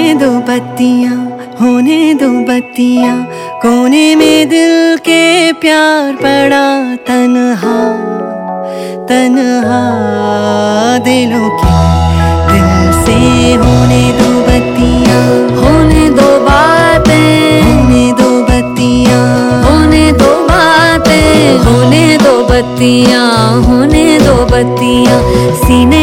दो बत्तियाँ, होने दो बत्तियाँ। कोने में दिल के प्यार पड़ा तन्हा तन्हा। दिलों की दिल से होने दो बत्तियाँ, होने दो बातें, होने दो बत्तियाँ, होने दो बातें, होने दो बत्तियाँ, होने दो बत्तियाँ। सीने